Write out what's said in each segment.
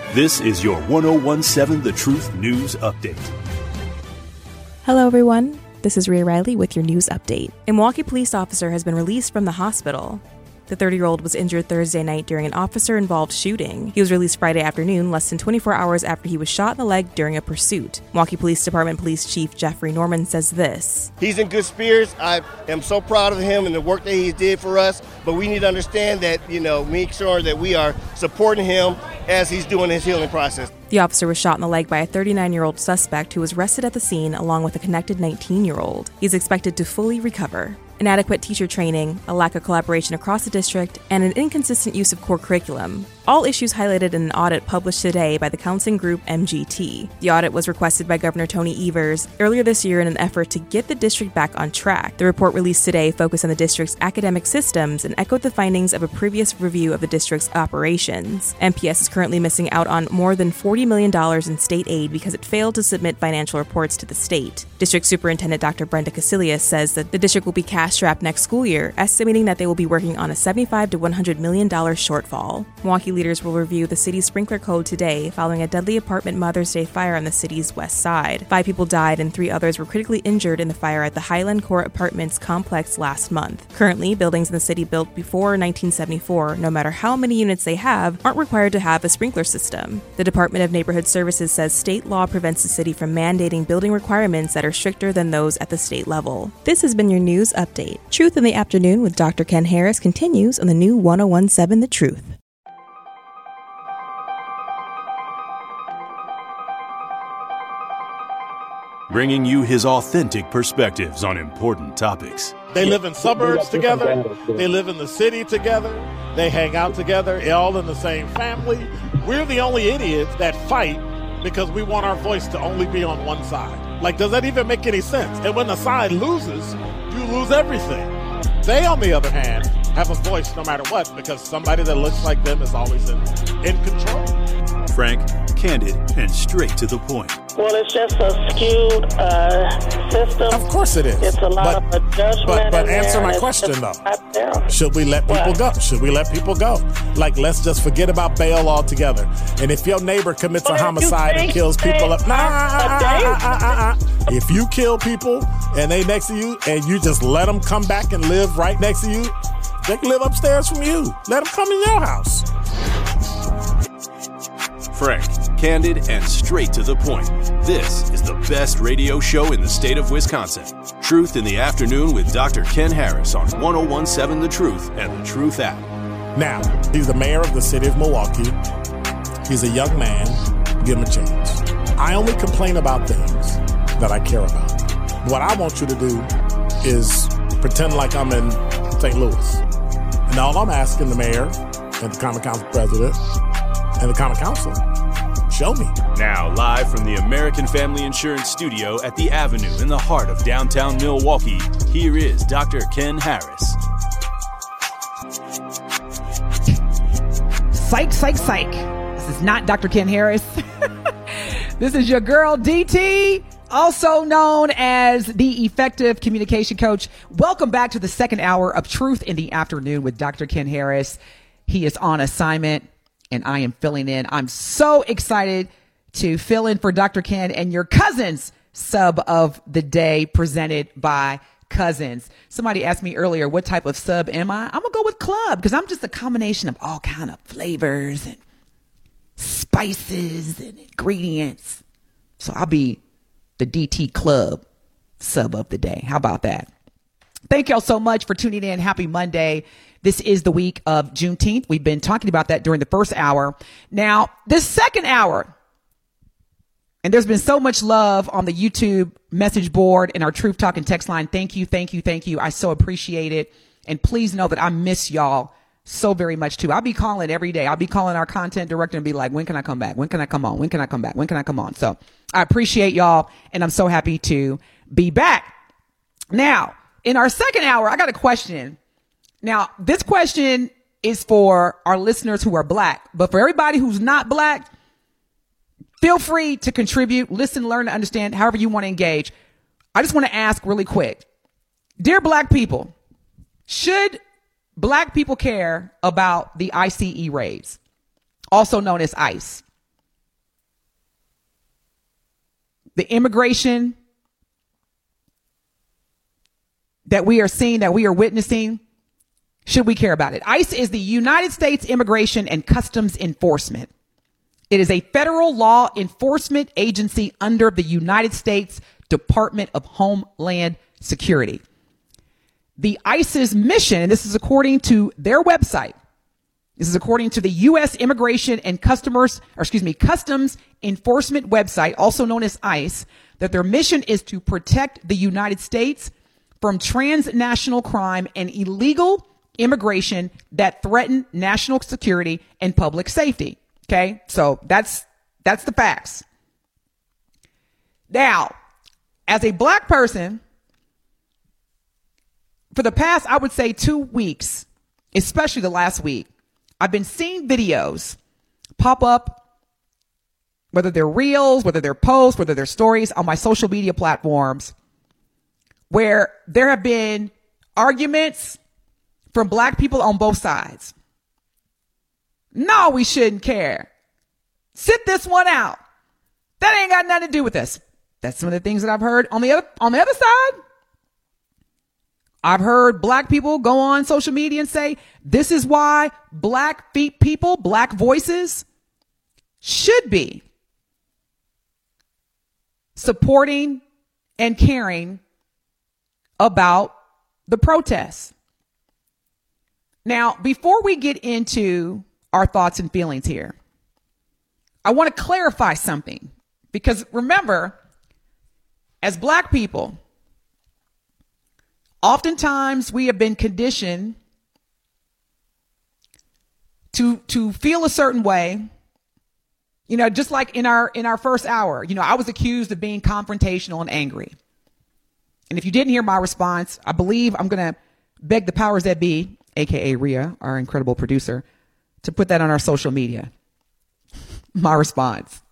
This is your 1017 The Truth News Update. Hello, everyone. This is Rhea Riley with your news update. A Milwaukee police officer has been released from the hospital. The 30-year-old was injured Thursday night during an officer-involved shooting. He was released Friday afternoon, less than 24 hours after he was shot in the leg during a pursuit. Milwaukee Police Department Police Chief Jeffrey Norman says this. He's in good spirits. I am so proud of him and the work that he did for us, but we need to understand that, make sure that we are supporting him as he's doing his healing process. The officer was shot in the leg by a 39-year-old suspect who was arrested at the scene along with a connected 19-year-old. He's expected to fully recover. Inadequate teacher training, a lack of collaboration across the district, and an inconsistent use of core curriculum. All issues highlighted in an audit published today by the counseling group MGT. The audit was requested by Governor Tony Evers earlier this year in an effort to get the district back on track. The report released today focused on the district's academic systems and echoed the findings of a previous review of the district's operations. MPS is currently missing out on more than $40 million in state aid because it failed to submit financial reports to the state. District Superintendent Dr. Brenda Casilius says that the district will be cash-strapped next school year, estimating that they will be working on a $75 to $100 million shortfall. Milwaukee leaders will review the city's sprinkler code today following a deadly apartment Mother's Day fire on the city's west side. 5 people died and 3 others were critically injured in the fire at the Highland Court Apartments complex last month. Currently, buildings in the city built before 1974, no matter how many units they have, aren't required to have a sprinkler system. The Department of Neighborhood Services says state law prevents the city from mandating building requirements that are stricter than those at the state level. This has been your news update. Truth in the Afternoon with Dr. Ken Harris continues on the new 1017 The Truth. Bringing you his authentic perspectives on important topics. They live in suburbs together. They live in the city together. They hang out together, all in the same family. We're the only idiots that fight because we want our voice to only be on one side. Like, does that even make any sense? And when the side loses, you lose everything. They, on the other hand, have a voice no matter what because somebody that looks like them is always in control. Frank, candid, and straight to the point. Well, it's just a skewed system. Of course it is. It's a lot of judgment. But answer my question, though. Should we let people go? Should we let people go? Like, let's just forget about bail altogether. And if your neighbor commits a homicide and kills people up, if you kill people and they next to you and you just let them come back and live right next to you, they can live upstairs from you. Let them come in your house. Frank, candid, and straight to the point. This is the best radio show in the state of Wisconsin. Truth in the Afternoon with Dr. Ken Harris on 1017 The Truth and The Truth app. Now, he's the mayor of the city of Milwaukee. He's a young man. Give him a chance. I only complain about things that I care about. What I want you to do is pretend like I'm in St. Louis. And all I'm asking the mayor and the Common Council president and the Common Council, show me. Now, live from the American Family Insurance Studio at the Avenue in the heart of downtown Milwaukee, here is Dr. Ken Harris. Psych, psych, psych. This is not Dr. Ken Harris. This is your girl, DT, also known as the Effective Communication Coach. Welcome back to the second hour of Truth in the Afternoon with Dr. Ken Harris. He is on assignment, and I am filling in. I'm so excited to fill in for Dr. Ken and your Cousins sub of the day presented by Cousins. Somebody asked me earlier, what type of sub am I? I'm going to go with club because I'm just a combination of all kind of flavors and spices and ingredients. So I'll be the DT Club sub of the day. How about that? Thank y'all so much for tuning in. Happy Monday. This is the week of Juneteenth. We've been talking about that during the first hour. Now, this second hour, and there's been so much love on the YouTube message board and our Truth Talking text line. Thank you, thank you, thank you. I so appreciate it. And please know that I miss y'all so very much too. I'll be calling every day. I'll be calling our content director and be like, when can I come back? When can I come on? When can I come back? When can I come on? So I appreciate y'all, and I'm so happy to be back. Now, in our second hour, I got a question. Now, this question is for our listeners who are black, but for everybody who's not black, feel free to contribute, listen, learn, to understand, however you want to engage. I just want to ask really quick. Dear black people, should black people care about the ICE raids, also known as ICE? the immigration that we are seeing, that we are witnessing, should we care about it? ICE is the United States Immigration and Customs Enforcement. It is a federal law enforcement agency under the United States Department of Homeland Security. The ICE's mission, and this is according to their website, this is according to the U.S. Immigration and Customs Enforcement website, also known as ICE, that their mission is to protect the United States from transnational crime and illegal immigration that threaten national security and public safety. Okay, so that's the facts. Now, as a black person, for the past, I would say 2 weeks, especially the last week, I've been seeing videos pop up, whether they're reels, whether they're posts, whether they're stories on my social media platforms, where there have been arguments from black people on both sides. No, we shouldn't care. Sit this one out. That ain't got nothing to do with us. That's some of the things that I've heard. On the other side, I've heard black people go on social media and say, this is why black people, black voices should be supporting and caring about the protests. Now, before we get into our thoughts and feelings here, I want to clarify something, because remember, as black people, oftentimes we have been conditioned to feel a certain way. You know, just like in our first hour, you know, I was accused of being confrontational and angry. And if you didn't hear my response, I believe I'm going to beg the powers that be, aka Rhea, our incredible producer, to put that on our social media. My response.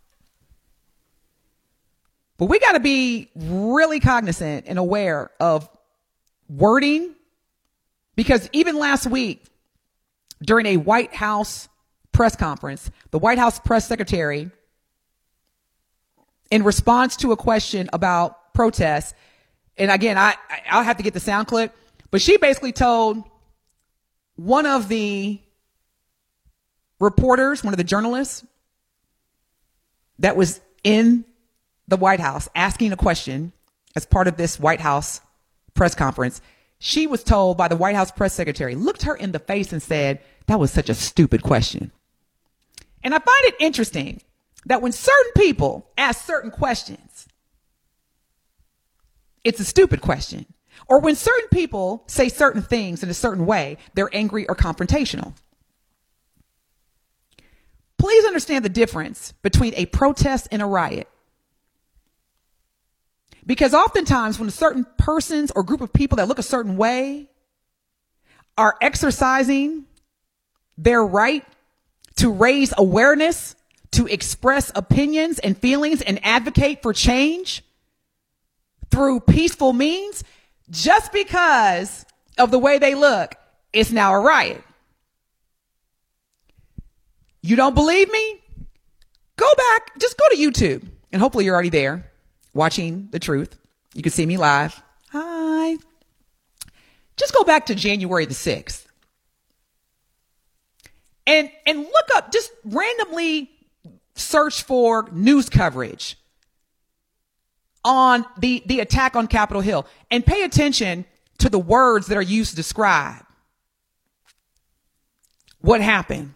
But we got to be really cognizant and aware of wording, because even last week during a White House press conference, the White House press secretary, in response to a question about protests, and again, I'll have to get the sound clip, but she basically told one of the reporters, one of the journalists that was in the White House asking a question as part of this White House press conference, she was told by the White House press secretary, looked her in the face and said, that was such a stupid question. And I find it interesting that when certain people ask certain questions, it's a stupid question. Or when certain people say certain things in a certain way, they're angry or confrontational. Please understand the difference between a protest and a riot. Because oftentimes when certain persons or group of people that look a certain way are exercising their right to raise awareness, to express opinions and feelings and advocate for change through peaceful means, just because of the way they look, it's now a riot. You don't believe me? Go back, just go to YouTube, and hopefully you're already there watching The Truth. You can see me live. Hi. Just go back to January the 6th. And look up, just randomly search for news coverage on the attack on Capitol Hill, and pay attention to the words that are used to describe what happened.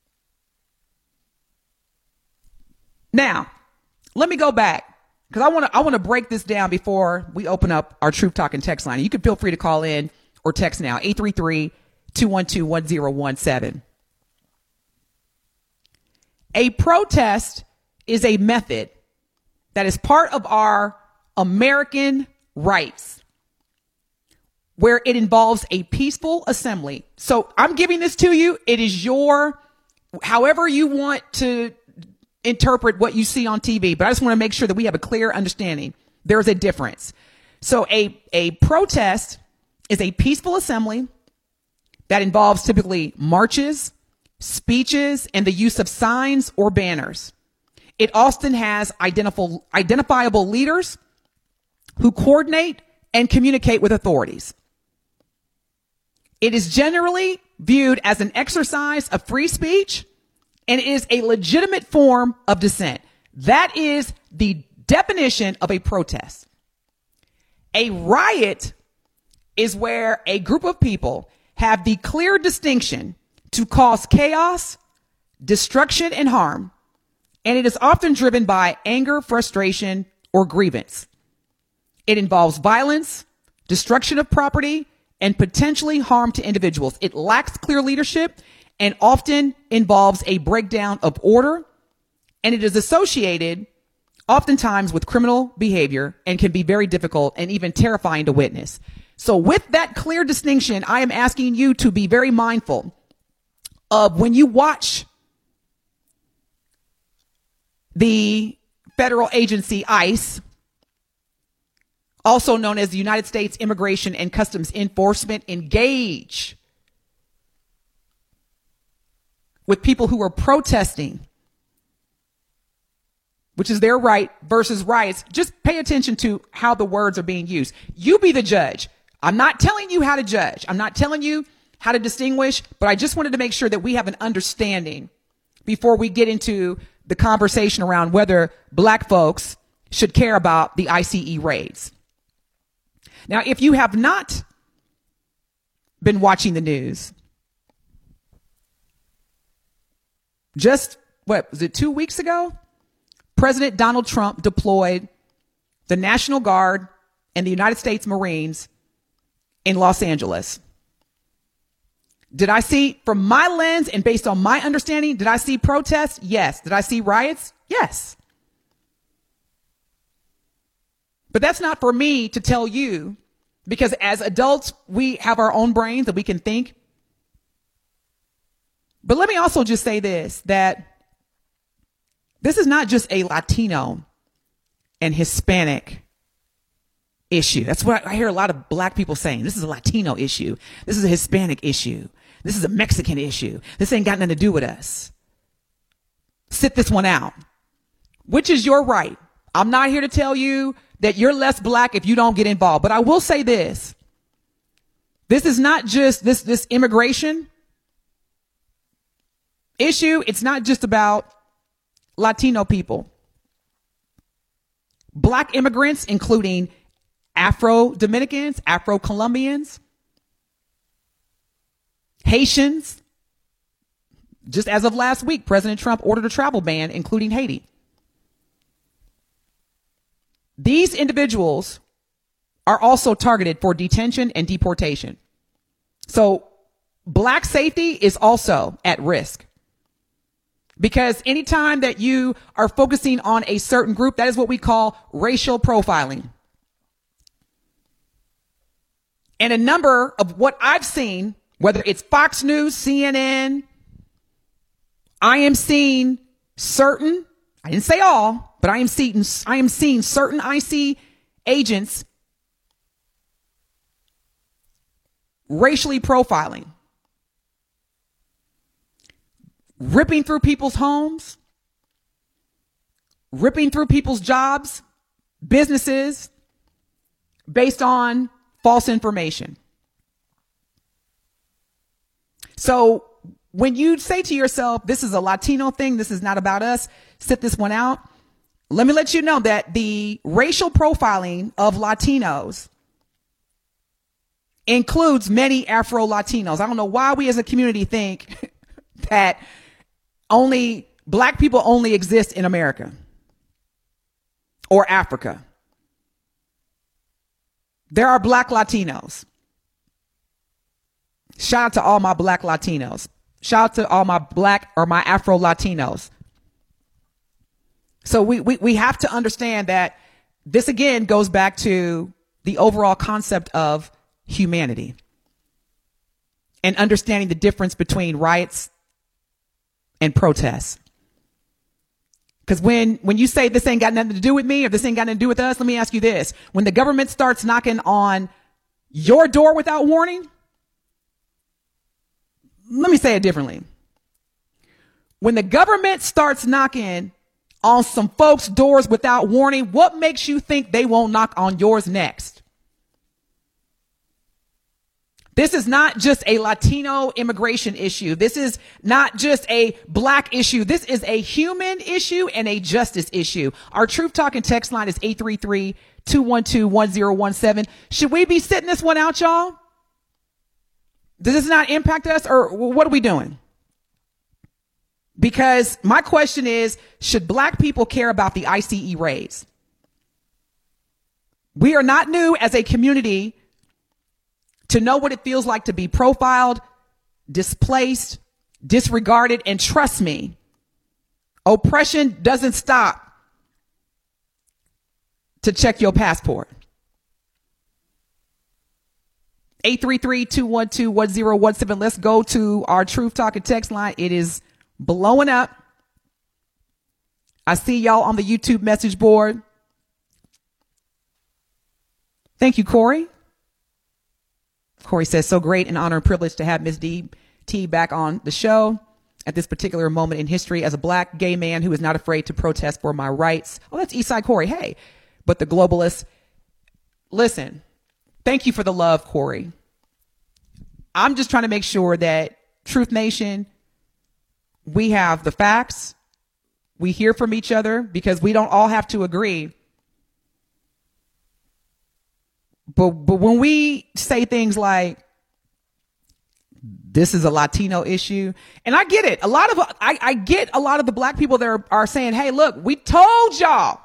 Now, let me go back, because I want to break this down before we open up our Truth Talking text line. You can feel free to call in or text now, 833-212-1017. A protest is a method that is part of our American rights, where it involves a peaceful assembly. So I'm giving this to you. It is your, however you want to interpret what you see on TV, but I just want to make sure that we have a clear understanding. There's a difference. So a protest is a peaceful assembly that involves typically marches, speeches, and the use of signs or banners. It often has identifiable leaders who coordinate and communicate with authorities. It is generally viewed as an exercise of free speech and is a legitimate form of dissent. That is the definition of a protest. A riot is where a group of people have the clear distinction to cause chaos, destruction, and harm, and it is often driven by anger, frustration, or grievance. It involves violence, destruction of property, and potentially harm to individuals. It lacks clear leadership and often involves a breakdown of order, and it is associated oftentimes with criminal behavior and can be very difficult and even terrifying to witness. So with that clear distinction, I am asking you to be very mindful of when you watch the federal agency ICE, also known as the United States Immigration and Customs Enforcement, engage with people who are protesting, which is their right, versus riots. Just pay attention to how the words are being used. You be the judge. I'm not telling you how to judge. I'm not telling you how to distinguish, but I just wanted to make sure that we have an understanding before we get into the conversation around whether black folks should care about the ICE raids. Now, if you have not been watching the news, just, what was it, 2 weeks ago? President Donald Trump deployed the National Guard and the United States Marines in Los Angeles. Did I see, from my lens and based on my understanding, did I see protests? Yes. Did I see riots? Yes. But that's not for me to tell you, because as adults, we have our own brains that we can think. But let me also just say this, that this is not just a Latino and Hispanic issue. That's what I hear a lot of black people saying. This is a Latino issue. This is a Hispanic issue. This is a Mexican issue. This ain't got nothing to do with us. Sit this one out, which is your right. I'm not here to tell you that you're less black if you don't get involved. But I will say this. This is not just this immigration issue. It's not just about Latino people. Black immigrants, including Afro-Dominicans, Afro-Colombians, Haitians. Just as of last week, President Trump ordered a travel ban, including Haiti. These individuals are also targeted for detention and deportation. So black safety is also at risk. Because anytime that you are focusing on a certain group, that is what we call racial profiling. And a number of what I've seen, whether it's Fox News, CNN, I am seeing certain, I didn't say all, but I am seeing certain IC agents racially profiling, ripping through people's homes, ripping through people's jobs, businesses, based on false information. So when you say to yourself, this is a Latino thing, this is not about us, sit this one out, let me let you know that the racial profiling of Latinos includes many Afro-Latinos. I don't know why we as a community think that only black people only exist in America or Africa. There are black Latinos. Shout out to all my black Latinos. Shout out to all my black or my Afro Latinos. So we have to understand that this again goes back to the overall concept of humanity and understanding the difference between riots and protests. Because when you say this ain't got nothing to do with me or this ain't got nothing to do with us, let me ask you this. When the government starts knocking on your door without warning, let me say it differently. When the government starts knocking on some folks' doors without warning, what makes you think they won't knock on yours next? This is not just a Latino immigration issue. This is not just a black issue. This is a human issue and a justice issue. Our Truth Talking text line is 833-212-1017. Should we be sitting this one out, y'all? Does this not impact us, or what are we doing? Because my question is, should black people care about the ICE raids? We are not new as a community to know what it feels like to be profiled, displaced, disregarded, and trust me, oppression doesn't stop to check your passport. 833-212-1017. Let's go to our Truth Talking text line. It is blowing up. I see y'all on the YouTube message board. Thank you, Corey. Corey says, so great, an honor and privilege to have Ms. DT back on the show at this particular moment in history as a black gay man who is not afraid to protest for my rights. Oh, that's Eastside Corey. Hey, but the globalists. Listen, thank you for the love, Corey. I'm just trying to make sure that Truth Nation, we have the facts. We hear from each other because we don't all have to agree. But when we say things like, this is a Latino issue, and I get it. I get a lot of the black people that are saying, hey, look, we told y'all.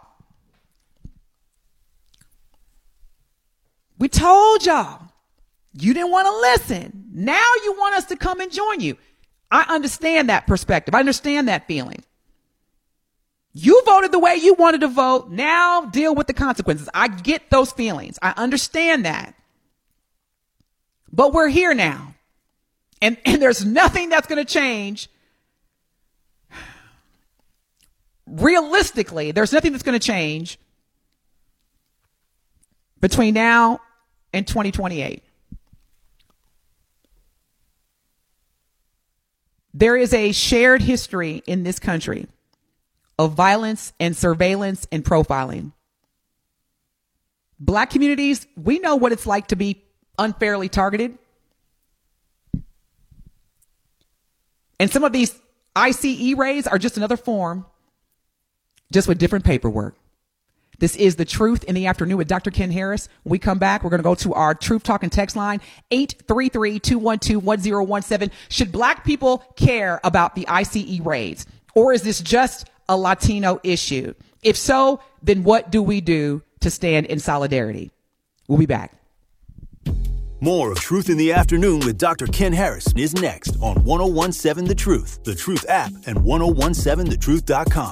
We told y'all. You didn't want to listen. Now you want us to come and join you. I understand that perspective. I understand that feeling. You voted the way you wanted to vote. Now deal with the consequences. I get those feelings. I understand that. But we're here now. And there's nothing that's going to change. Realistically, there's nothing that's going to change between now and 2028. There is a shared history in this country of violence and surveillance and profiling. Black communities, we know what it's like to be unfairly targeted. And some of these ICE raids are just another form, just with different paperwork. This is The Truth in the Afternoon with Dr. Ken Harris. When we come back, we're going to go to our Truth Talking text line, 833-212-1017. Should black people care about the ICE raids? Or is this just a Latino issue? If so, then what do we do to stand in solidarity? We'll be back. More of Truth in the Afternoon with Dr. Ken Harris is next on 1017 The Truth, The Truth app, and 1017thetruth.com.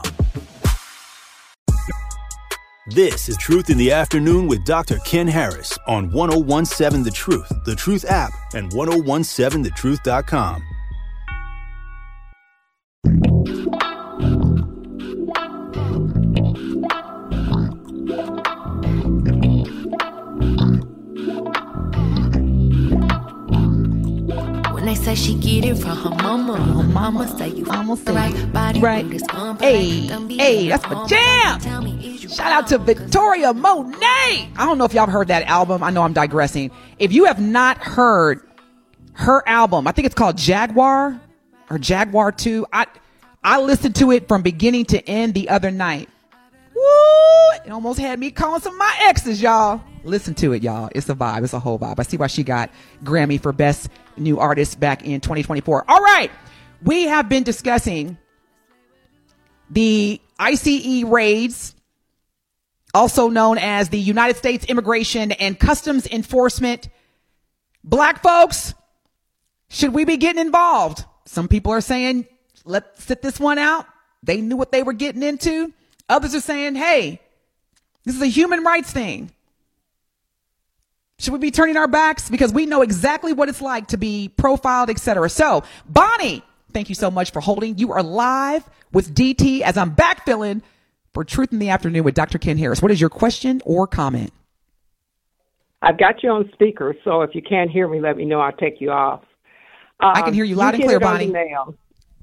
This is Truth in the Afternoon with Dr. Ken Harris on 1017 The Truth, The Truth app, and 1017thetruth.com. They say she get it from her mama say you almost the right body. Right. Hey, that's my jam. Shout out to Victoria Monet. I don't know if y'all have heard that album. I know I'm digressing. If you have not heard her album, I think it's called Jaguar or Jaguar 2. I listened to it from beginning to end the other night. Woo! It almost had me calling some of my exes, y'all. Listen to it, y'all. It's a vibe. It's a whole vibe. I see why she got Grammy for Best New Artist back in 2024. All right. We have been discussing the ICE raids, also known as the United States Immigration and Customs Enforcement. Black folks, should we be getting involved? Some people are saying, let's sit this one out. They knew what they were getting into. Others are saying, hey, this is a human rights thing. Should we be turning our backs? Because we know exactly what it's like to be profiled, etc. So, Bonnie, thank you so much for holding. You are live with DT as I'm backfilling for Truth in the Afternoon with Dr. Ken Harris. What is your question or comment? I've got you on speaker, so if you can't hear me, let me know. I'll take you off. I can hear you loud and clear, Bonnie.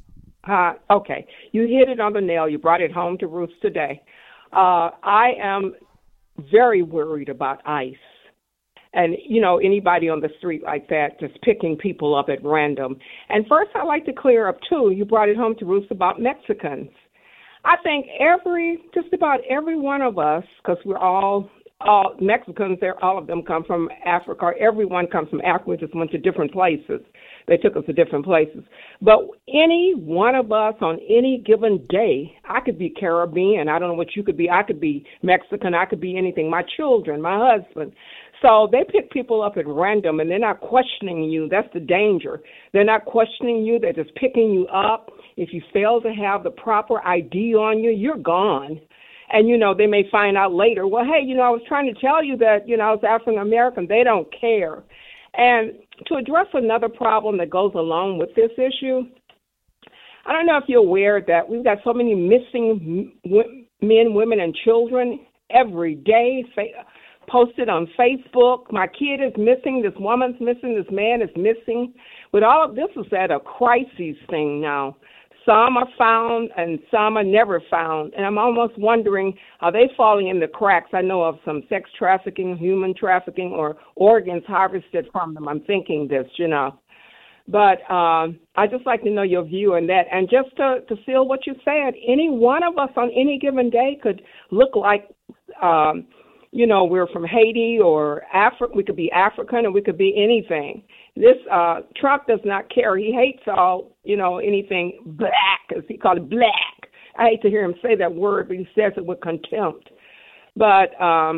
Okay. You hit it on the nail. You brought it home to roost today. I am very worried about ICE. And, anybody on the street like that just picking people up at random. And first, I'd like to clear up, too, you brought it home to roost about Mexicans. I think just about every one of us, because we're all Mexicans, all of them come from Africa. Everyone comes from Africa. We just went to different places. They took us to different places. But any one of us on any given day, I could be Caribbean. I don't know what you could be. I could be Mexican. I could be anything. My children, my husband. So they pick people up at random, and they're not questioning you. That's the danger. They're not questioning you. They're just picking you up. If you fail to have the proper ID on you, you're gone. And, they may find out later, well, hey, I was trying to tell you that, I was African American. They don't care. And to address another problem that goes along with this issue, I don't know if you're aware that we've got so many missing men, women, and children every day posted on Facebook. My kid is missing. This woman's missing. This man is missing. But all of this is at a crisis thing now. Some are found and some are never found. And I'm almost wondering, are they falling in the cracks? I know of some sex trafficking, human trafficking, or organs harvested from them. I'm thinking this, But I'd just like to know your view on that. And just to seal what you said, any one of us on any given day could look like, we're from Haiti or Africa. We could be African, or we could be anything. This Trump does not care. He hates all, anything black, as he called it, black. I hate to hear him say that word, but he says it with contempt. But, I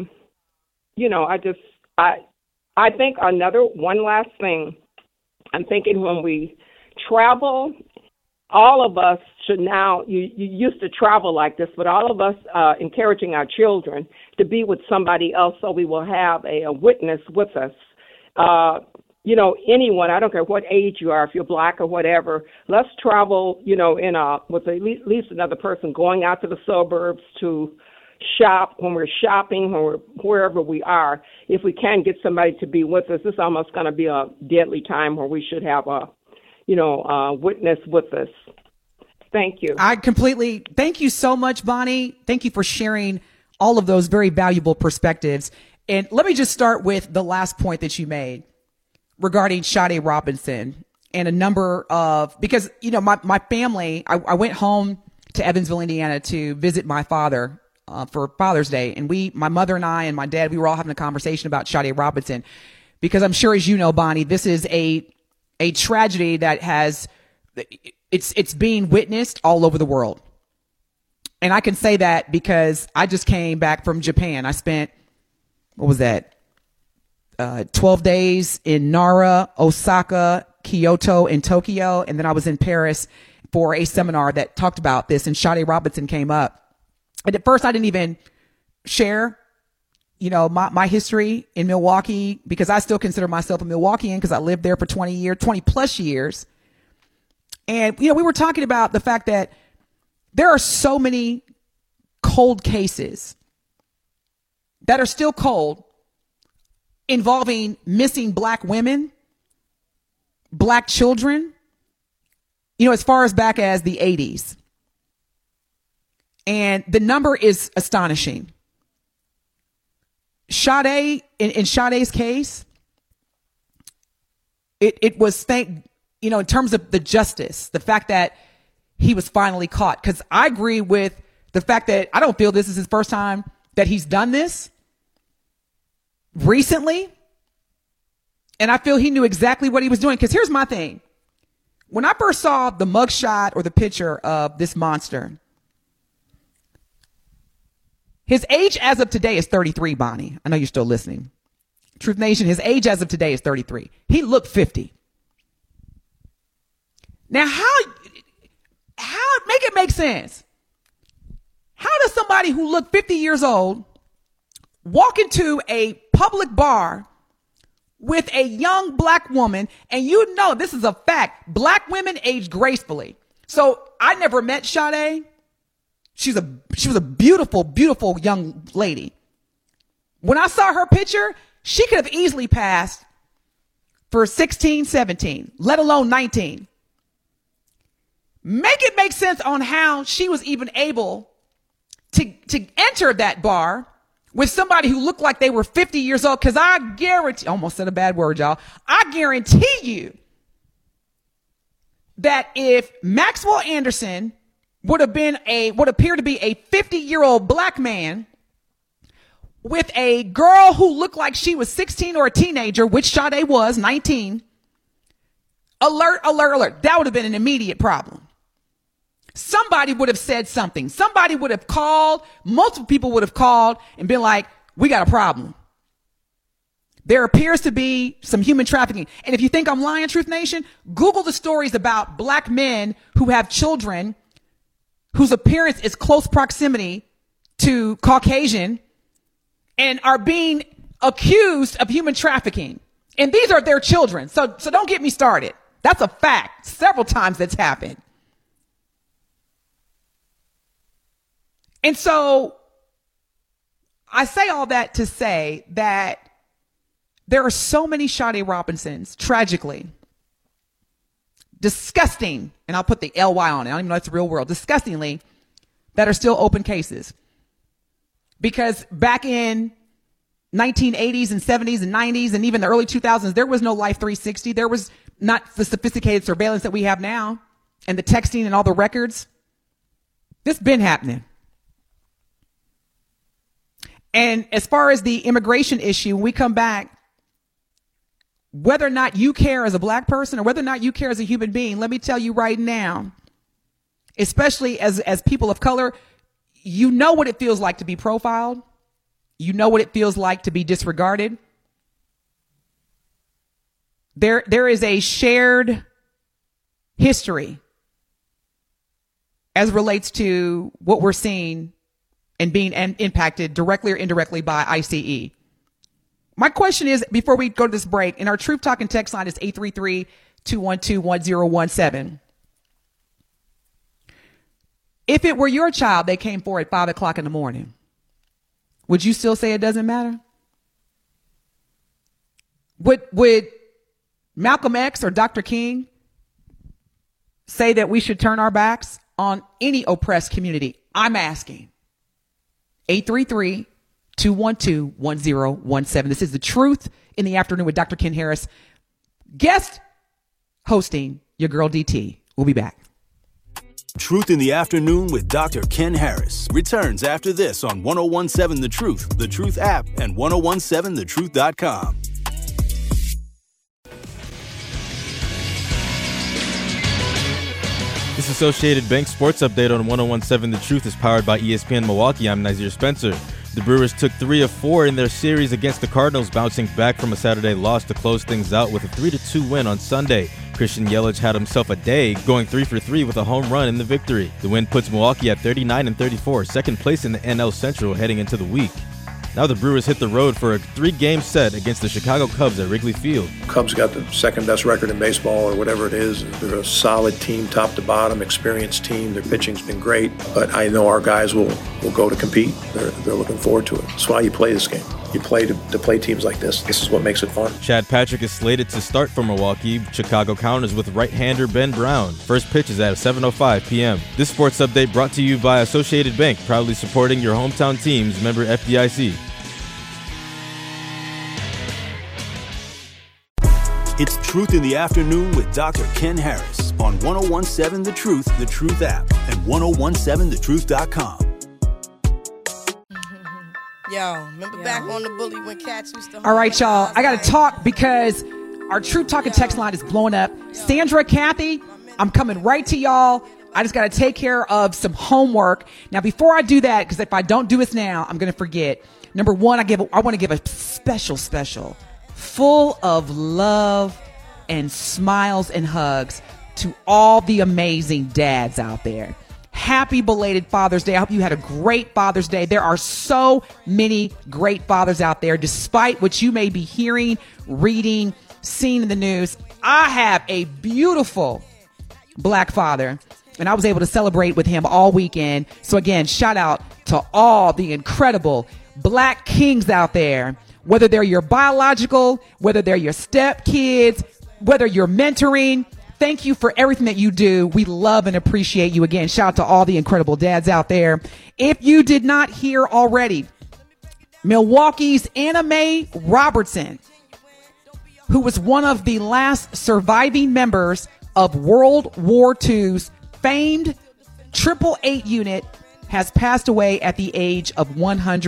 think one last thing. I'm thinking when we travel, all of us should now, you used to travel like this, but all of us encouraging our children to be with somebody else so we will have a witness with us. Anyone, I don't care what age you are, if you're black or whatever, let's travel, with at least another person, going out to the suburbs to shop, when we're shopping or wherever we are. If we can get somebody to be with us, it's almost going to be a deadly time where we should have a witness with us. Thank you. Thank you so much, Bonnie. Thank you for sharing all of those very valuable perspectives. And let me just start with the last point that you made regarding Sade Robinson and a number of, because, my family, I went home to Evansville, Indiana to visit my father for Father's Day. And my mother and I and my dad, we were all having a conversation about Sade Robinson, because I'm sure, as you know, Bonnie, this is a tragedy that it's being witnessed all over the world. And I can say that because I just came back from Japan. I spent, 12 days in Nara, Osaka, Kyoto, and Tokyo. And then I was in Paris for a seminar that talked about this, and Sade Robinson came up. And at first I didn't even share, my history in Milwaukee, because I still consider myself a Milwaukeean because I lived there for 20 plus years. And, we were talking about the fact that there are so many cold cases that are still cold involving missing black women, black children, as far as back as the 80s. And the number is astonishing. Sade, in Sade's case, it was in terms of the justice, the fact that he was finally caught. Because I agree with the fact that I don't feel this is his first time that he's done this recently. And I feel he knew exactly what he was doing. Because here's my thing. When I first saw the mugshot or the picture of this monster, his age as of today is 33, Bonnie. I know you're still listening. Truth Nation, his age as of today is 33. He looked 50. Now, how make it make sense? How does somebody who looked 50 years old walk into a public bar with a young black woman, and this is a fact, black women age gracefully. So I never met Sade. She was a beautiful, beautiful young lady. When I saw her picture, she could have easily passed for 16, 17, let alone 19. Make it make sense on how she was even able to enter that bar with somebody who looked like they were 50 years old. Because I guarantee, almost said a bad word, y'all. I guarantee you that if Maxwell Anderson would appear to be a 50-year-old black man with a girl who looked like she was 16 or a teenager, which Sade was, 19, alert, alert, alert. That would have been an immediate problem. Somebody would have said something. Somebody would have called. Multiple people would have called and been like, we got a problem. There appears to be some human trafficking. And if you think I'm lying, Truth Nation, Google the stories about black men who have children whose appearance is close proximity to Caucasian and are being accused of human trafficking. And these are their children. So don't get me started. That's a fact. Several times that's happened. And so I say all that to say that there are so many Sade Robinsons, tragically, disgusting, and I'll put the LY on it. I don't even know if it's the real world, disgustingly, that are still open cases. Because back in 1980s and 70s and 90s and even the early 2000s, there was no Life 360. There was not the sophisticated surveillance that we have now and the texting and all the records. This been happening. And as far as the immigration issue, when we come back, whether or not you care as a black person or whether or not you care as a human being, let me tell you right now, especially as people of color, you know what it feels like to be profiled. You know what it feels like to be disregarded. There is a shared history as relates to what we're seeing and being impacted directly or indirectly by ICE. My question is, before we go to this break, and our Truth Talking text line is 833-212-1017. If it were your child they came for at 5 o'clock in the morning, would you still say it doesn't matter? Would Malcolm X or Dr. King say that we should turn our backs on any oppressed community? I'm asking. 833-212-1017. This is The Truth in the Afternoon with Dr. Ken Harris. Guest hosting your girl DT. We'll be back. Truth in the Afternoon with Dr. Ken Harris returns after this on 1017 The Truth, The Truth app, and 1017thetruth.com. This Associated Bank Sports Update on 1017 The Truth is powered by ESPN Milwaukee. I'm Nazir Spencer. The Brewers took 3 of 4 in their series against the Cardinals, bouncing back from a Saturday loss to close things out with a 3-2 win on Sunday. Christian Yelich had himself a day, going 3 for 3 with a home run in the victory. The win puts Milwaukee at 39-34, second place in the NL Central heading into the week. Now the Brewers hit the road for a 3-game set against the Chicago Cubs at Wrigley Field. Cubs got the second best record in baseball or whatever it is. They're a solid team, top to bottom, experienced team. Their pitching's been great, but I know our guys will go to compete. They're looking forward to it. That's why you play this game. You play to play teams like this. This is what makes it fun. Chad Patrick is slated to start for Milwaukee. Chicago counters with right-hander Ben Brown. First pitch is at 7:05 p.m. This sports update brought to you by Associated Bank, proudly supporting your hometown teams. Member FDIC. It's Truth in the Afternoon with Dr. Ken Harris on 1017 The Truth, The Truth app, and 1017thetruth.com. Yo, remember back on the bully when cats used to... All right, y'all. I got to talk because our Truth Talking text line is blowing up. Sandra, Kathy, I'm coming right to y'all. I just got to take care of some homework. Now, before I do that, because if I don't do this now, I'm going to forget. Number one, I want to give a special, full of love and smiles and hugs to all the amazing dads out there. Happy belated Father's Day. I hope you had a great Father's Day. There are so many great fathers out there, despite what you may be hearing, reading, seeing in the news. I have a beautiful black father, and I was able to celebrate with him all weekend. So again, shout out to all the incredible black kings out there, whether they're your biological, whether they're your step kids, whether you're mentoring, thank you for everything that you do. We love and appreciate you. Again, shout out to all the incredible dads out there. If you did not hear already, Milwaukee's Anna Mae Robertson, who was one of the last surviving members of World War II's famed 888 unit, has passed away at the age of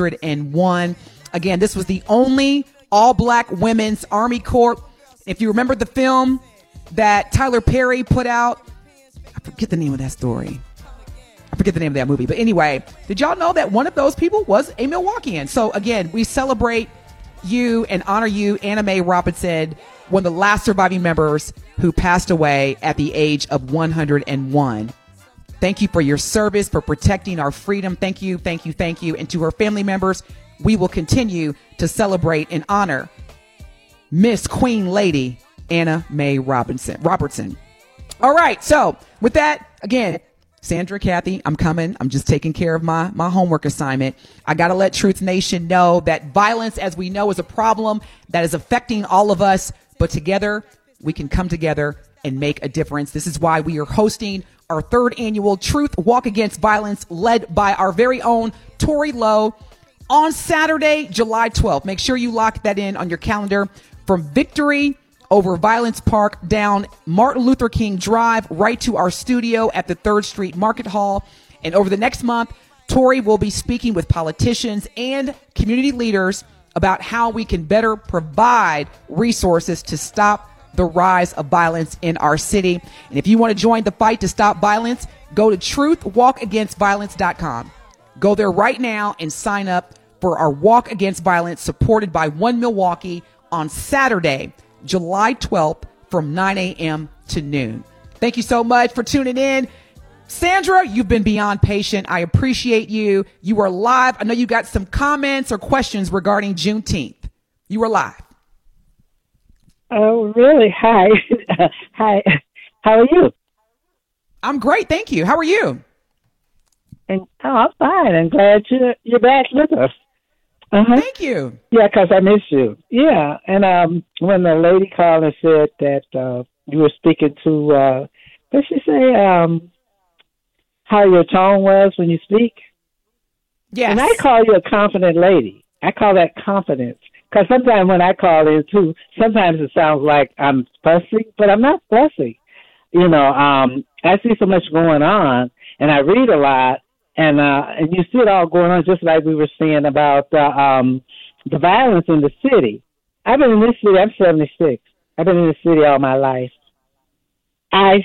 101. Again, this was the only all-black women's Army Corps. If you remember the film that Tyler Perry put out, I forget the name of that story. I forget the name of that movie. But anyway, did y'all know that one of those people was a Milwaukeean? So again, we celebrate you and honor you, Anna Mae Robinson, one of the last surviving members who passed away at the age of 101. Thank you for your service, for protecting our freedom. Thank you, thank you, thank you. And to her family members, we will continue to celebrate and honor Miss Queen Lady Anna Mae Robertson. All right. So with that, again, Sandra, Kathy, I'm coming. I'm just taking care of my homework assignment. I got to let Truth Nation know that violence, as we know, is a problem that is affecting all of us. But together, we can come together and make a difference. This is why we are hosting our 3rd annual Truth Walk Against Violence, led by our very own Tori Lowe, on Saturday, July 12th. Make sure you lock that in on your calendar. From Victory over Violence Park down Martin Luther King Drive right to our studio at the 3rd Street Market Hall. And over the next month, Tori will be speaking with politicians and community leaders about how we can better provide resources to stop the rise of violence in our city. And if you want to join the fight to stop violence, go to truthwalkagainstviolence.com. Go there right now and sign up for our Walk Against Violence, supported by One Milwaukee, on Saturday, July 12th from 9 a.m. to noon. Thank you so much for tuning in. Sandra, you've been beyond patient. I appreciate you. You are live. I know you got some comments or questions regarding Juneteenth. You are live. Oh, really? Hi. Hi. How are you? I'm great. Thank you. How are you? I'm fine. I'm glad you're back with us. Thank you. Yeah, because I miss you. Yeah, and when the lady called and said that you were speaking to, what did she say, how your tone was when you speak? Yes. And I call you a confident lady. I call that confidence. Because sometimes when I call in, too, sometimes it sounds like I'm fussy, but I'm not fussy. You know, I see so much going on, and I read a lot, and you see it all going on, just like we were saying about the violence in the city. I've been in this city. I'm 76. I've been in the city all my life. It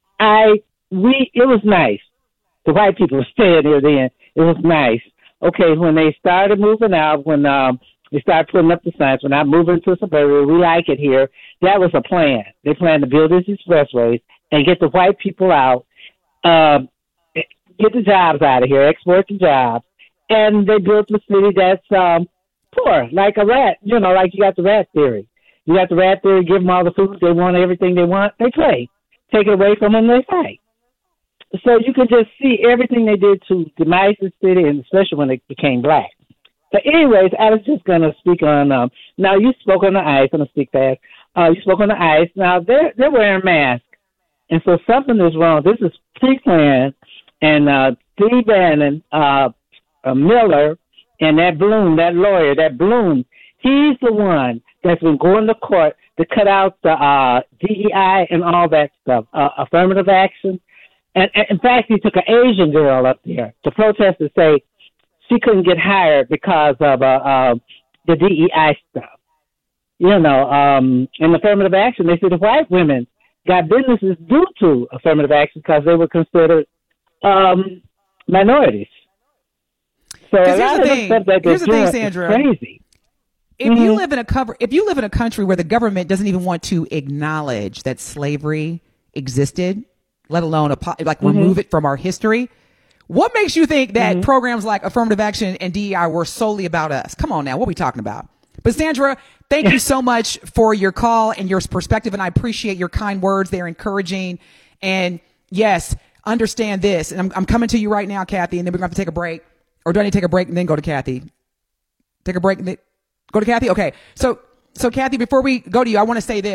was nice. The white people were staying there then. It was nice. Okay, when they started moving out, when they started putting up the signs, when I moved into suburbia, we like it here, that was a plan. They planned to build these expressways and get the white people out, get the jobs out of here, export the jobs. And they built a city that's poor, like a rat, like you got the rat theory. You got the rat theory, give them all the food, they want everything they want, they play. Take it away from them, they fight. So you could just see everything they did to demise the city, and especially when they became black. But anyways, I was just going to speak on, now you spoke on the ice, I'm going to speak fast. You spoke on the ice. Now they're wearing masks. And so something is wrong. This is pre-planned. And Steve Bannon, Miller, and that Bloom, that lawyer, he's the one that's been going to court to cut out the DEI and all that stuff, affirmative action. And in fact, he took an Asian girl up there to protest and say she couldn't get hired because of the DEI stuff. And affirmative action, they said the white women got businesses due to affirmative action because they were considered minorities. So a lot of the stuff that they're doing, Sandra, is crazy. If you live in a country where the government doesn't even want to acknowledge that slavery existed, let alone remove it from our history, what makes you think that programs like affirmative action and DEI were solely about us? Come on now, what are we talking about? But Sandra, thank you so much for your call and your perspective, and I appreciate your kind words. They're encouraging. And yes, understand this. And I'm coming to you right now, Kathy, and then we're going to have to take a break. Or do I need to take a break and then go to Kathy? Take a break and then go to Kathy? Okay. So Kathy, before we go to you, I want to say this.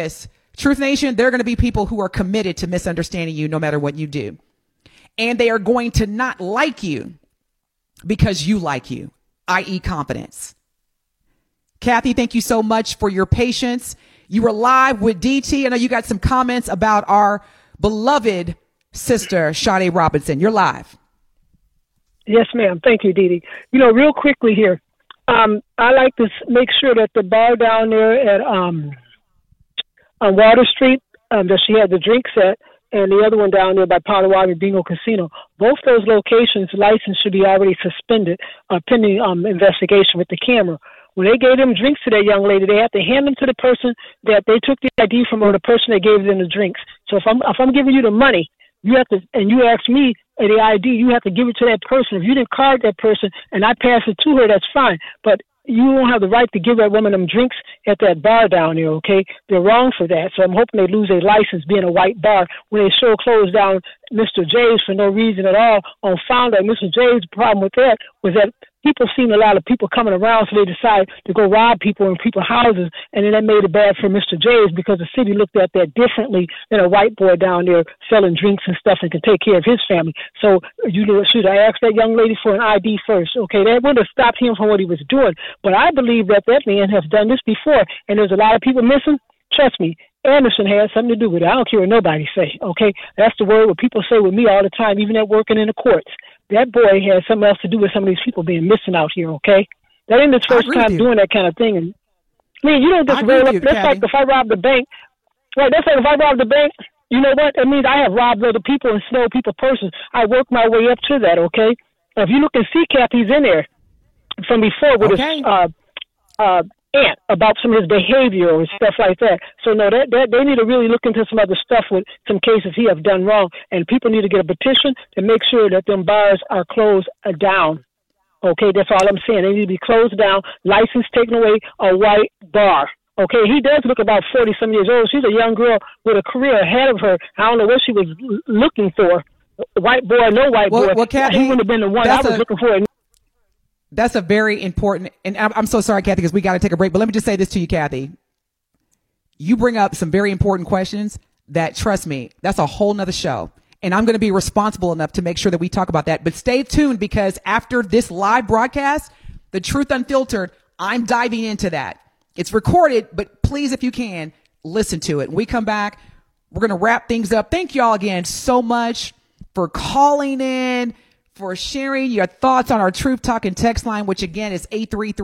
Truth Nation, there are going to be people who are committed to misunderstanding you no matter what you do. And they are going to not like you because you like you, i.e. confidence. Kathy, thank you so much for your patience. You were live with DT. I know you got some comments about our beloved sister, Sade Robinson. You're live. Yes, ma'am. Thank you, Dee Dee. You know, real quickly here, I like to make sure that the bar down there at on Water Street that she had the drinks at, and the other one down there by Potawatomi Bingo Casino, both those locations' license should be already suspended pending investigation with the camera. When they gave them drinks to that young lady, they have to hand them to the person that they took the ID from, or the person that gave them the drinks. So if I'm giving you the money, you have to, and you ask me the ID, you have to give it to that person. If you didn't card that person and I pass it to her, that's fine. But you don't have the right to give that woman them drinks at that bar down there, okay? They're wrong for that. So I'm hoping they lose their license being a white bar when they sure closed down Mr. J's for no reason at all on Founder. Mr. J's problem with that was that people seen a lot of people coming around, so they decided to go rob people in people's houses, and then that made it bad for Mr. J's because the city looked at that differently than a white boy down there selling drinks and stuff and can take care of his family. So you should I ask that young lady for an ID first, okay? That would have stopped him from what he was doing. But I believe that man has done this before, and there's a lot of people missing. Trust me, Anderson has something to do with it. I don't care what nobody say, okay? That's the word what people say with me all the time, even at working in the courts. That boy has something else to do with some of these people being missing out here, okay? That ain't his first time doing that kind of thing. And I mean, you don't just roll up. That's like if I rob the bank. Right, that's like if I rob the bank, you know what? That means I have robbed other people and stole people's purses. I worked my way up to that, okay? If you look at CCAP, he's in there from before with his aunt about some of his behavior and stuff like that. So no, that they need to really look into some other stuff with some cases he have done wrong, and people need to get a petition to make sure that them bars are closed down. Okay, that's all I'm saying. They need to be closed down, license taken away, a white bar. Okay, he does look about 40-some years old. She's a young girl with a career ahead of her. I don't know what she was looking for. White boy, no white boy. Well, Kathy, he wouldn't have been the one I was looking for. That's a very important, and I'm so sorry, Kathy, because we got to take a break. But let me just say this to you, Kathy. You bring up some very important questions that, trust me, that's a whole nother show. And I'm going to be responsible enough to make sure that we talk about that. But stay tuned, because after this live broadcast, The Truth Unfiltered, I'm diving into that. It's recorded, but please, if you can, listen to it. When we come back, we're going to wrap things up. Thank y'all again so much for calling in, for sharing your thoughts on our Truth Talking text line, which again is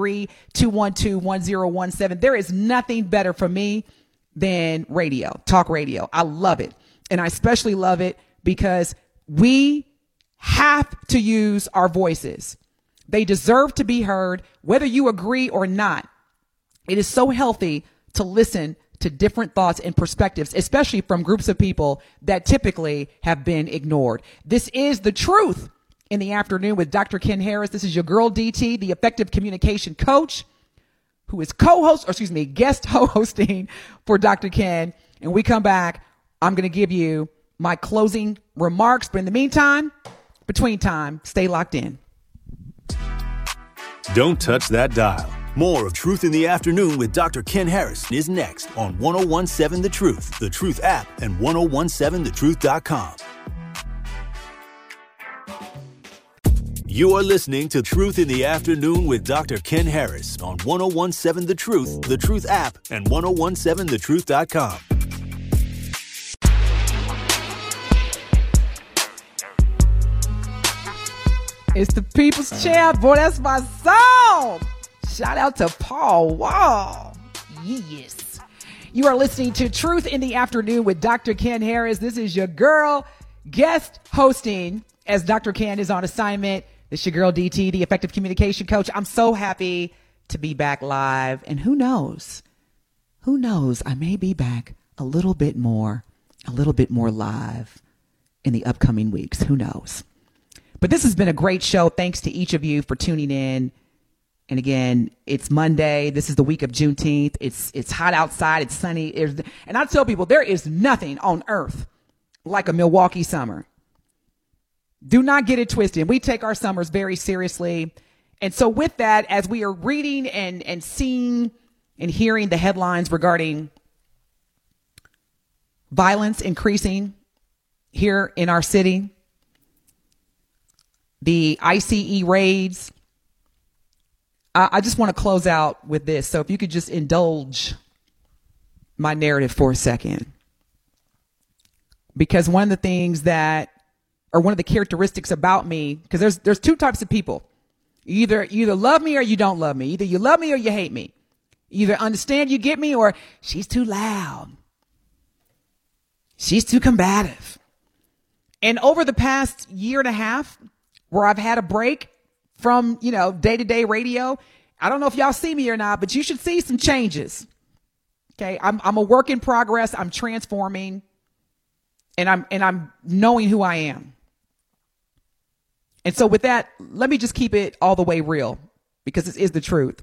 833-212-1017. There is nothing better for me than radio, talk radio. I love it. And I especially love it because we have to use our voices. They deserve to be heard, whether you agree or not. It is so healthy to listen to different thoughts and perspectives, especially from groups of people that typically have been ignored. This is The Truth in the Afternoon with Dr. Ken Harris. This is your girl DT, the effective communication coach, who is guest hosting for Dr. Ken. And we come back, I'm going to give you my closing remarks. But in the meantime, between time, stay locked in. Don't touch that dial. More of Truth in the Afternoon with Dr. Ken Harris is next on 1017 The Truth, The Truth app, and 1017thetruth.com. You are listening to Truth in the Afternoon with Dr. Ken Harris on 1017 The Truth, The Truth app, and 1017thetruth.com. It's the People's Champ. Boy, that's my song. Shout out to Paul Wall. Yes. You are listening to Truth in the Afternoon with Dr. Ken Harris. This is your girl guest hosting as Dr. Ken is on assignment. This is your girl DT, the effective communication coach. I'm so happy to be back live. And who knows, I may be back a little bit more live in the upcoming weeks. Who knows? But this has been a great show. Thanks to each of you for tuning in. And again, it's Monday. This is the week of Juneteenth. It's hot outside. It's sunny. And I tell people there is nothing on earth like a Milwaukee summer. Do not get it twisted. We take our summers very seriously. And so with that, as we are reading and seeing and hearing the headlines regarding violence increasing here in our city, the ICE raids. I just want to close out with this. So if you could just indulge my narrative for a second. Because one of the things that, or one of the characteristics about me, because there's two types of people. You either love me or you don't love me. Either you love me or you hate me. You either understand, you get me, or she's too loud. She's too combative. And over the past year and a half, where I've had a break from, day-to-day radio, I don't know if y'all see me or not, but you should see some changes. Okay. I'm a work in progress. I'm transforming, and I'm knowing who I am. And so with that, let me just keep it all the way real, because this is the truth.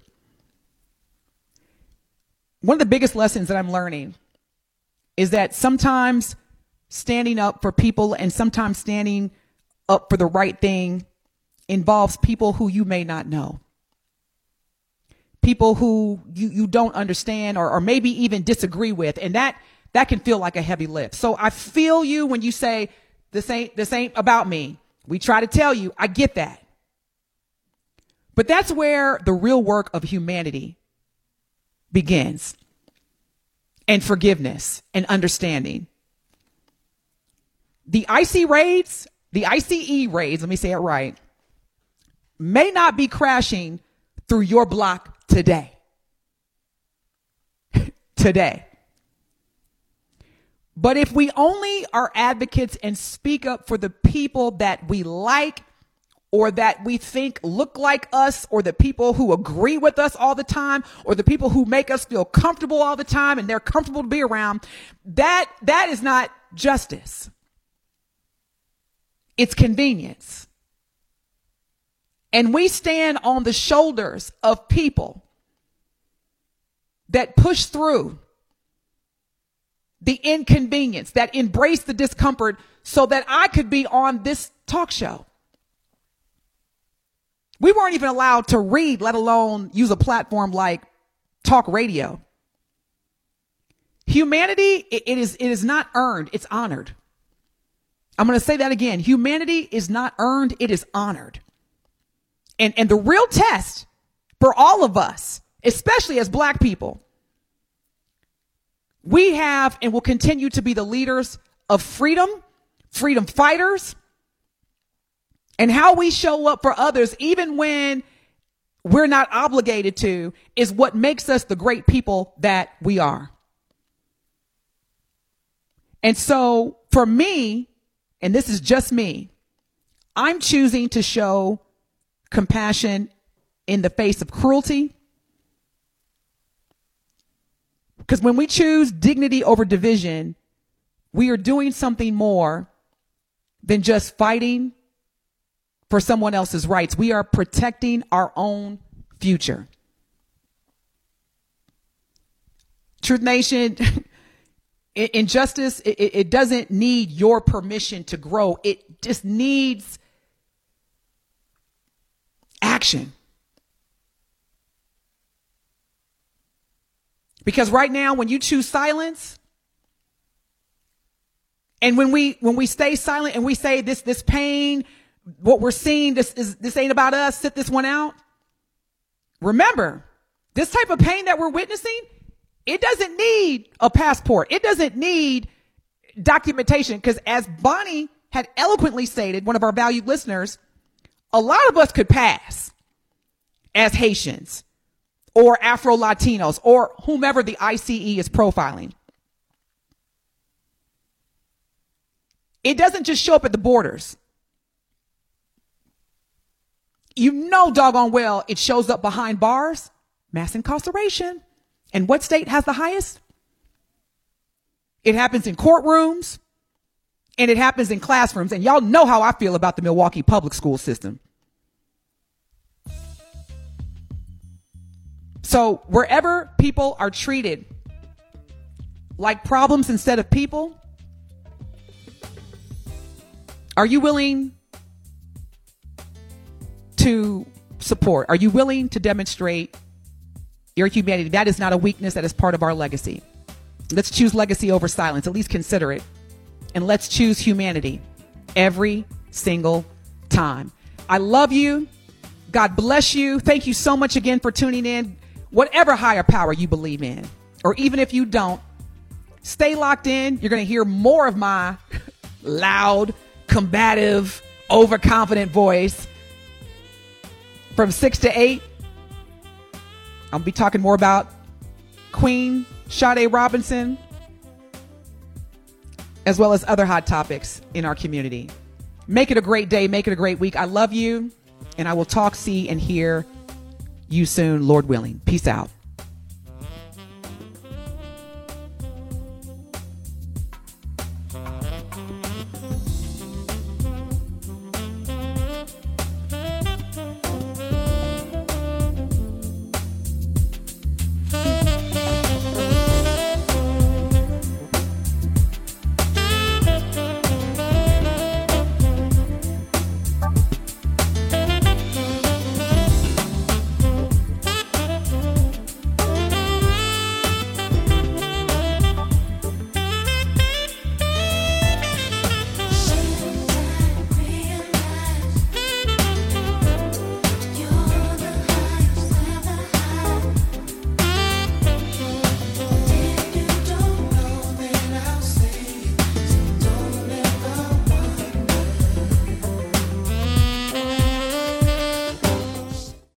One of the biggest lessons that I'm learning is that sometimes standing up for people and sometimes standing up for the right thing involves people who you may not know. People who you don't understand or maybe even disagree with. And that can feel like a heavy lift. So I feel you when you say this ain't about me. We try to tell you, I get that. But that's where the real work of humanity begins. And forgiveness and understanding. The ICE raids, let me say it right, may not be crashing through your block today. Today. But if we only are advocates and speak up for the people that we like, or that we think look like us, or the people who agree with us all the time, or the people who make us feel comfortable all the time and they're comfortable to be around, that is not justice. It's convenience. And we stand on the shoulders of people that push through the inconvenience, that embrace the discomfort so that I could be on this talk show. We weren't even allowed to read, let alone use a platform like talk radio. Humanity, it is not earned, it's honored. I'm going to say that again. Humanity is not earned, it is honored. And the real test for all of us, especially as Black people, we have and will continue to be the leaders of freedom fighters, and how we show up for others, even when we're not obligated to, is what makes us the great people that we are. And so for me, and this is just me, I'm choosing to show compassion in the face of cruelty. Because when we choose dignity over division, we are doing something more than just fighting for someone else's rights. We are protecting our own future. Truth Nation, injustice, it doesn't need your permission to grow. It just needs action. Because right now, when you choose silence, and when we stay silent and we say this pain, what we're seeing, this ain't about us, sit this one out. Remember, this type of pain that we're witnessing, it doesn't need a passport. It doesn't need documentation. Because as Bonnie had eloquently stated, one of our valued listeners, a lot of us could pass as Haitians or Afro-Latinos or whomever the ICE is profiling. It doesn't just show up at the borders. You know doggone well it shows up behind bars, mass incarceration. And what state has the highest? It happens in courtrooms and it happens in classrooms. And y'all know how I feel about the Milwaukee public school system. So wherever people are treated like problems instead of people, are you willing to support? Are you willing to demonstrate your humanity? That is not a weakness. That is part of our legacy. Let's choose legacy over silence. At least consider it. And let's choose humanity every single time. I love you. God bless you. Thank you so much again for tuning in. Whatever higher power you believe in, or even if you don't, stay locked in. You're going to hear more of my loud, combative, overconfident voice from 6 to 8. I'll be talking more about Queen Sade Robinson, as well as other hot topics in our community. Make it a great day. Make it a great week. I love you, and I will talk, see, and hear you soon, Lord willing. Peace out.